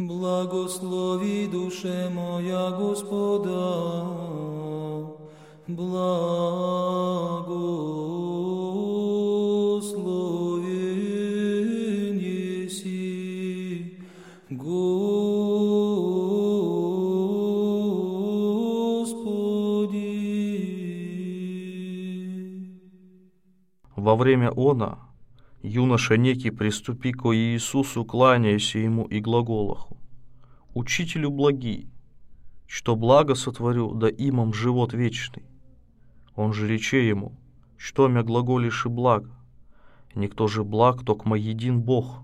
Благослови, душе моя, Господа, благословен еси, Господи. Во время она, юноша некий приступи ко Иисусу, кланяйся ему и глаголаху: Учителю благий, что благо сотворю, да имам живот вечный. Он же рече ему: что мя глаголишь и благо? Никто же благ, токмо един Бог.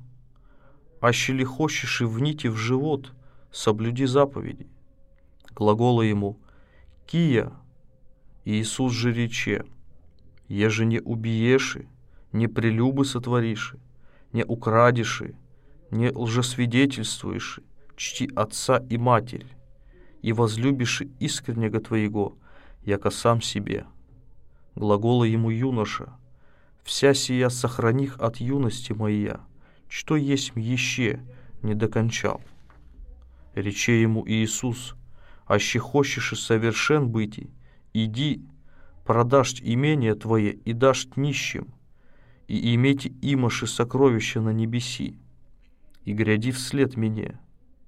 Аще ли хочешь и вните в живот, соблюди заповеди. Глагола ему: кия. Иисус же рече: еже не убиеши, не прелюбы сотвориши, не украдиши, не лжесвидетельствуеши, чти отца и матерь, и возлюбиши искреннего твоего, яко сам себе. Глагола ему юноша: вся сия сохраних от юности моя, что есть еще не докончал. Рече ему Иисус: аще хочешь и совершен быти, иди, продашь имение твое и дашь нищим, и имейте имаши сокровища на небеси, и гряди вслед мне.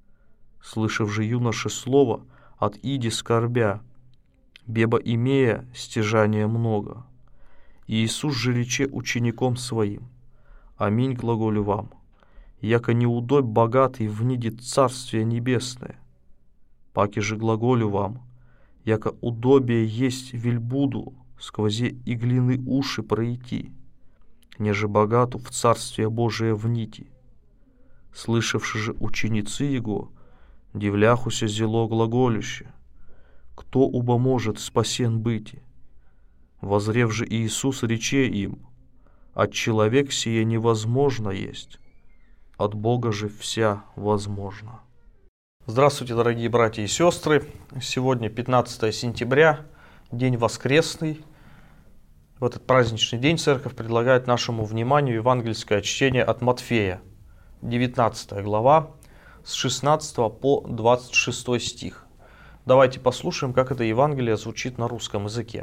Слышав же юноша слово, отиди скорбя, беба имея стяжания много. И Иисус же рече учеником своим: аминь глаголю вам, яко не удобь богатый внидит Царствие Небесное. Паки же глаголю вам, яко удобие есть вельбуду сквозе иглины уши пройти, неже богату в Царствие Божие внити. Слышавши же ученицы его, дивляхуся зело глаголюще: кто убо может спасен быти? Возрев же Иисус рече им: от человек сие невозможно есть, от Бога же вся возможно. Здравствуйте, дорогие братья и сестры! Сегодня 15 сентября, день воскресный. В этот праздничный день церковь предлагает нашему вниманию евангельское чтение от Матфея, 19 глава, с 16 по 26 стих. Давайте послушаем, как это Евангелие звучит на русском языке.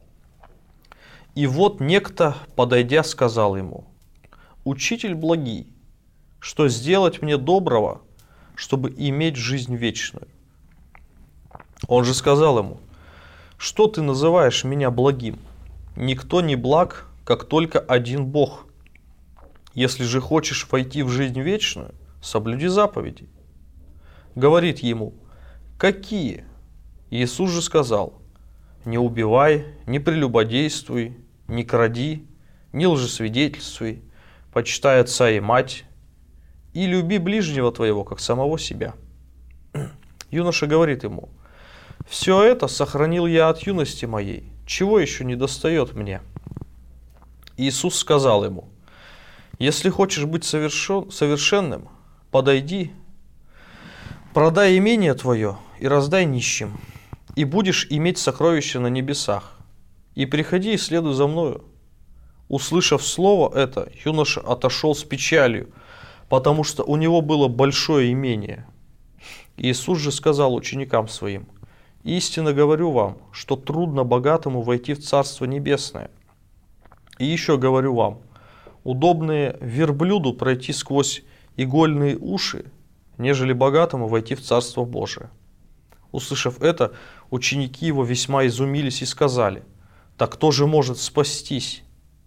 «И вот некто, подойдя, сказал ему: Учитель благий, что сделать мне доброго, чтобы иметь жизнь вечную? Он же сказал ему: что ты называешь меня благим? Никто не благ, как только один Бог. Если же хочешь войти в жизнь вечную, соблюди заповеди. Говорит ему: какие? Иисус же сказал: не убивай, не прелюбодействуй, не кради, не лжесвидетельствуй, почитай отца и мать, и люби ближнего твоего, как самого себя. Юноша говорит ему: все это сохранил я от юности моей, чего еще не достает мне? Иисус сказал ему: если хочешь быть совершенным, подойди, продай имение твое и раздай нищим, и будешь иметь сокровища на небесах, и приходи и следуй за мною. Услышав слово это, юноша отошел с печалью, потому что у него было большое имение. Иисус же сказал ученикам своим: истинно говорю вам, что трудно богатому войти в Царство Небесное. И еще говорю вам, удобнее верблюду пройти сквозь игольные уши, нежели богатому войти в Царство Божие. Услышав это, ученики его весьма изумились и сказали: так кто же может спастись?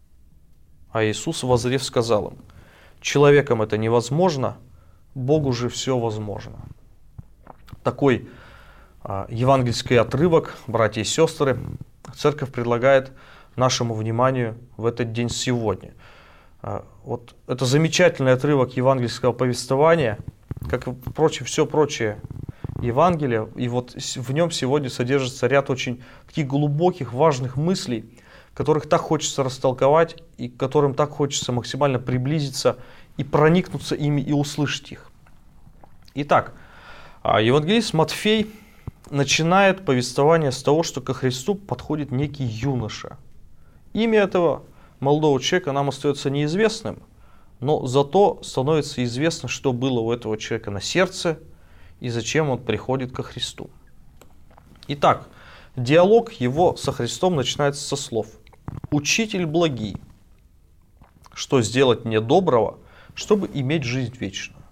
А Иисус, воззрев, сказал им: человеком это невозможно, Богу же все возможно. Такой евангельский отрывок, братья и сестры, церковь предлагает нашему вниманию в этот день сегодня. Вот это замечательный отрывок евангельского повествования, как и все прочее Евангелие, и вот в нем сегодня содержится ряд очень таких глубоких, важных мыслей, которых так хочется растолковать и к которым так хочется максимально приблизиться и проникнуться ими и услышать их. Итак, евангелист Матфей начинает повествование с того, что ко Христу подходит некий юноша. Имя этого молодого человека нам остается неизвестным, но зато становится известно, что было у этого человека на сердце и зачем он приходит ко Христу. Итак, диалог его со Христом начинается со слов: «Учитель благий, что сделать мне доброго, чтобы иметь жизнь вечную».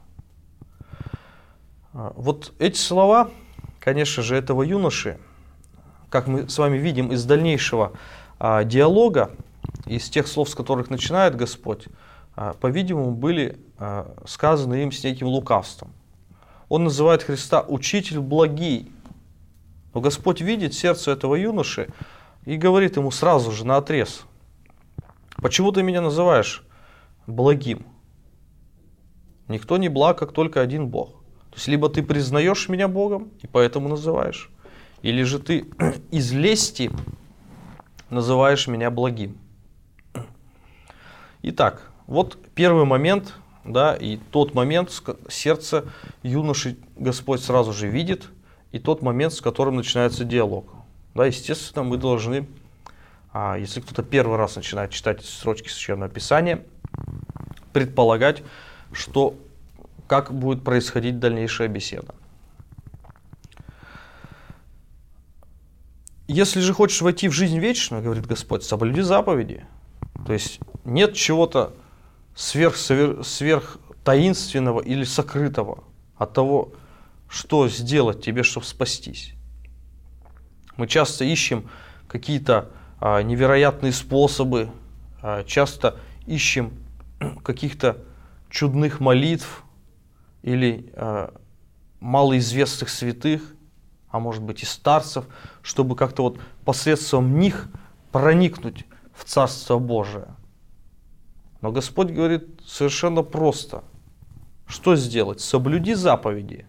Вот эти слова, конечно же, этого юноши, как мы с вами видим из дальнейшего диалога, из тех слов, с которых начинает Господь, по-видимому, были сказаны им с неким лукавством. Он называет Христа «учитель благий». Но Господь видит сердце этого юноши и говорит ему сразу же наотрез: «Почему ты меня называешь благим? Никто не благ, как только один Бог». То есть, либо ты признаешь меня Богом и поэтому называешь, или же ты из лести называешь меня благим. Итак, вот первый момент, да, и тот момент, сердце юноши Господь сразу же видит, и тот момент, с которым начинается диалог. Да, естественно, мы должны, если кто-то первый раз начинает читать эти строчки Священного Писания, предполагать, как будет происходить дальнейшая беседа. Если же хочешь войти в жизнь вечную, говорит Господь, соблюди заповеди. То есть нет чего-то сверх таинственного или сокрытого от того, что сделать тебе, чтобы спастись. Мы часто ищем какие-то невероятные способы, часто ищем каких-то чудных молитв или малоизвестных святых, а может быть и старцев, чтобы как-то вот посредством них проникнуть в Царство Божие. Но Господь говорит совершенно просто. Что сделать? Соблюди заповеди.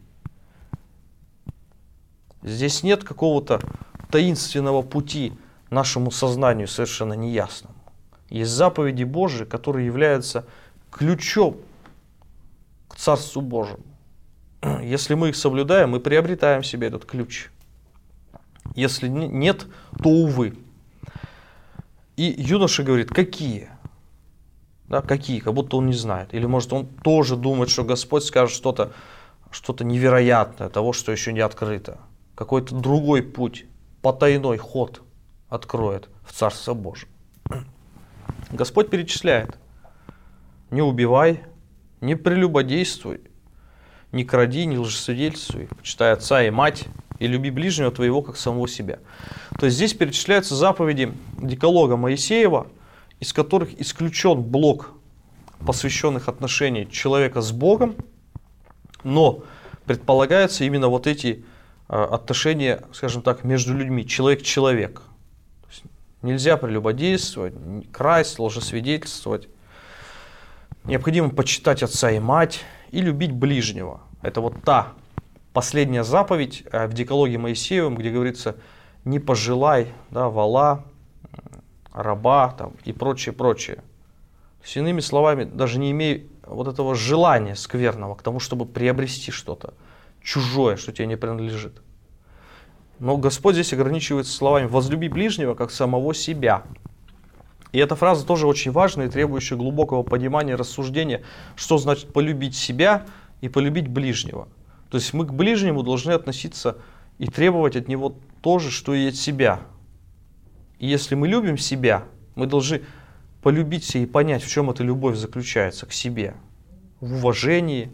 Здесь нет какого-то таинственного пути нашему сознанию совершенно неясному. Есть заповеди Божии, которые являются ключом к Царству Божьему. Если мы их соблюдаем, мы приобретаем себе этот ключ. Если нет, то увы. И юноша говорит, какие? Да, какие? Как будто он не знает. Или может он тоже думает, что Господь скажет что-то невероятное, того, что еще не открыто. Какой-то другой путь, потайной ход откроет в Царство Божие. Господь перечисляет: не убивай, не прелюбодействуй, не кради, не лжесвидетельствуй, почитай отца и мать, и люби ближнего твоего, как самого себя. То есть здесь перечисляются заповеди Декалога Моисеева, из которых исключен блок посвященных отношений человека с Богом, но предполагаются именно вот эти отношения, скажем так, между людьми, человек-человек. Нельзя прелюбодействовать, красть, лжесвидетельствовать. Необходимо почитать отца и мать и любить ближнего. Это вот та последняя заповедь в Декалоге Моисеевом, где говорится: не пожелай, да, вола, раба там, и прочее, прочее. То есть, иными словами, даже не имей вот этого желания скверного к тому, чтобы приобрести что-то чужое, что тебе не принадлежит. Но Господь здесь ограничивается словами: возлюби ближнего, как самого себя. И эта фраза тоже очень важная и требующая глубокого понимания, рассуждения, что значит полюбить себя и полюбить ближнего. То есть мы к ближнему должны относиться и требовать от него то же, что и от себя. И если мы любим себя, мы должны полюбить себя и понять, в чем эта любовь заключается к себе. В уважении,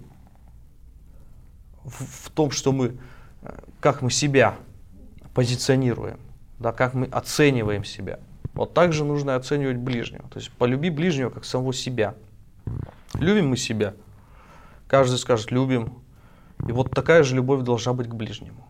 в том, что как мы себя позиционируем, да, как мы оцениваем себя. Вот так же нужно оценивать ближнего. То есть полюби ближнего, как самого себя. Любим мы себя? Каждый скажет: любим. И вот такая же любовь должна быть к ближнему.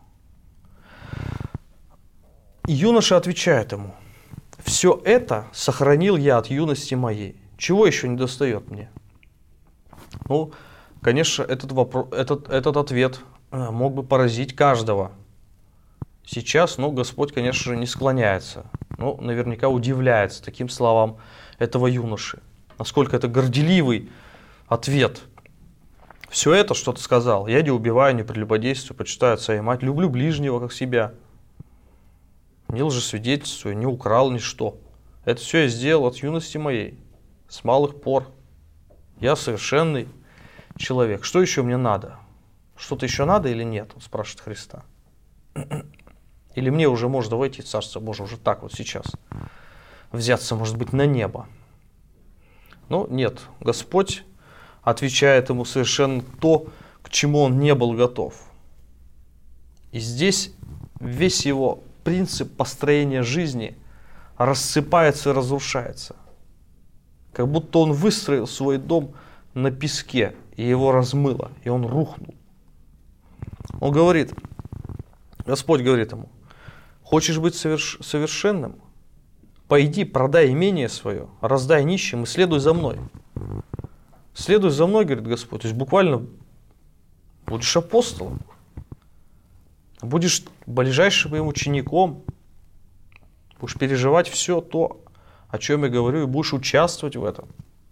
И юноша отвечает ему: все это сохранил я от юности моей. Чего еще не достает мне? Ну, конечно, этот ответ мог бы поразить каждого. Сейчас, Господь, конечно же, не склоняется. Наверняка удивляется таким словам этого юноши. Насколько это горделивый ответ. Все это, что ты сказал: я не убиваю, не прелюбодействую, почитаю отца и мать, люблю ближнего, как себя. Не лжесвидетельствую, не украл ничто. Это все я сделал от юности моей, с малых пор. Я совершенный человек. Что еще мне надо? Что-то еще надо или нет? Он спрашивает Христа. Или мне уже можно войти в Царство Божие уже так вот сейчас? Взяться, может быть, на небо? Ну, нет. Господь отвечает ему совершенно то, к чему он не был готов. И здесь весь его принцип построения жизни рассыпается и разрушается. Как будто он выстроил свой дом на песке, и его размыло, и он рухнул. Он говорит, Господь говорит ему, хочешь быть совершенным? Пойди, продай имение свое, раздай нищим и следуй за мной. Следуй за мной, говорит Господь. То есть буквально будешь апостолом, будешь ближайшим моим учеником, будешь переживать все то, о чем я говорю, и будешь участвовать в этом.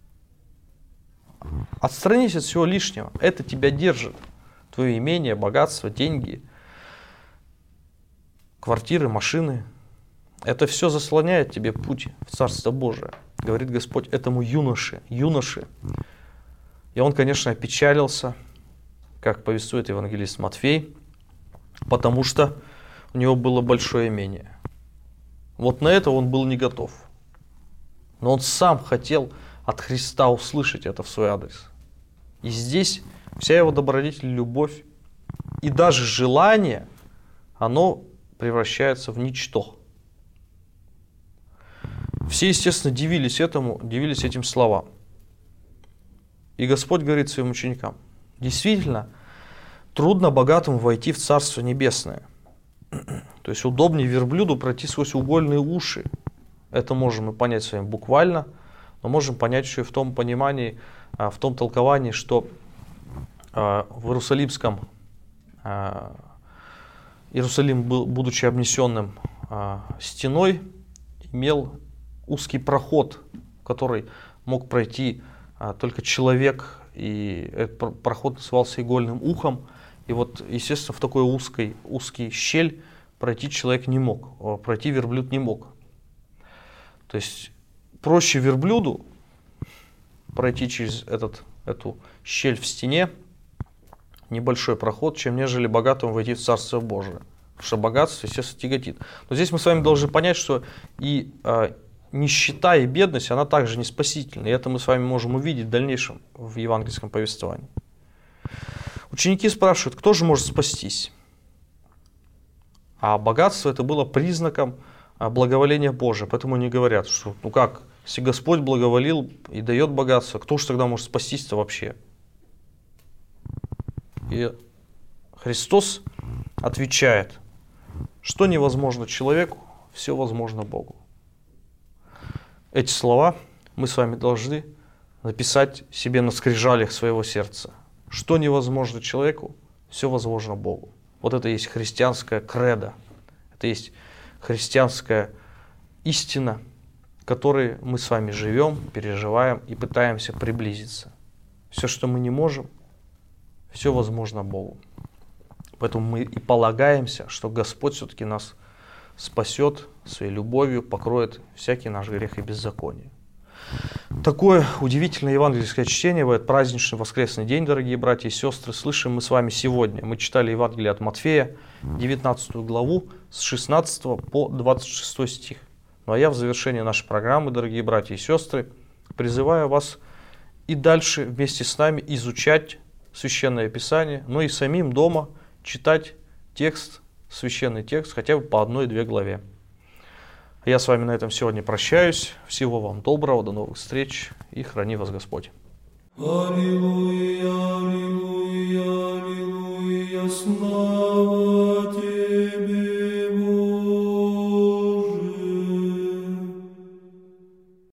Отстранись от всего лишнего. Это тебя держит. Твое имение, богатство, деньги, квартиры, машины. Это все заслоняет тебе путь в Царство Божие. Говорит Господь этому юноше. И он, конечно, опечалился, как повествует евангелист Матфей, потому что у него было большое имение. Вот на это он был не готов. Но он сам хотел от Христа услышать это в свой адрес. И здесь вся его добродетель, любовь и даже желание, оно превращается в ничто. Все, естественно, дивились этим словам. И Господь говорит своим ученикам, действительно, трудно богатому войти в Царство Небесное. То есть удобнее верблюду пройти сквозь угольные уши. Это можем мы понять с вами буквально, но можем понять еще и в том понимании, в том толковании, что в Иерусалим, будучи обнесенным стеной, имел узкий проход, в который мог пройти только человек, и этот проход назывался игольным ухом. И вот, естественно, в такой узкий щель пройти человек не мог, пройти верблюд не мог. То есть проще верблюду пройти через эту щель в стене, небольшой проход, чем нежели богатому войти в Царство Божие. Потому что богатство, естественно, тяготит. Но здесь мы с вами должны понять, что и нищета, и бедность, она также не спасительна. И это мы с вами можем увидеть в дальнейшем в евангельском повествовании. Ученики спрашивают, кто же может спастись? А богатство это было признаком благоволения Божия. Поэтому они говорят, что если Господь благоволил и дает богатство, кто же тогда может спастись-то вообще? И Христос отвечает, что невозможно человеку, все возможно Богу. Эти слова мы с вами должны написать себе на скрижалях своего сердца. Что невозможно человеку, все возможно Богу. Вот это и есть христианская кредо. Это есть христианская истина, к которой мы с вами живем, переживаем и пытаемся приблизиться. Все, что мы не можем, все возможно Богу. Поэтому мы и полагаемся, что Господь все-таки нас спасет своей любовью, покроет всякий наш грех и беззаконие. Такое удивительное евангельское чтение в этот праздничный воскресный день, дорогие братья и сестры, слышим мы с вами сегодня. Мы читали Евангелие от Матфея, 19 главу, с 16 по 26 стих. Ну а я в завершении нашей программы, дорогие братья и сестры, призываю вас и дальше вместе с нами изучать Священное Писание, но и самим дома читать текст, священный текст, хотя бы по 1-2 главе. Я с вами на этом сегодня прощаюсь. Всего вам доброго, до новых встреч и храни вас Господь. Аллилуйя.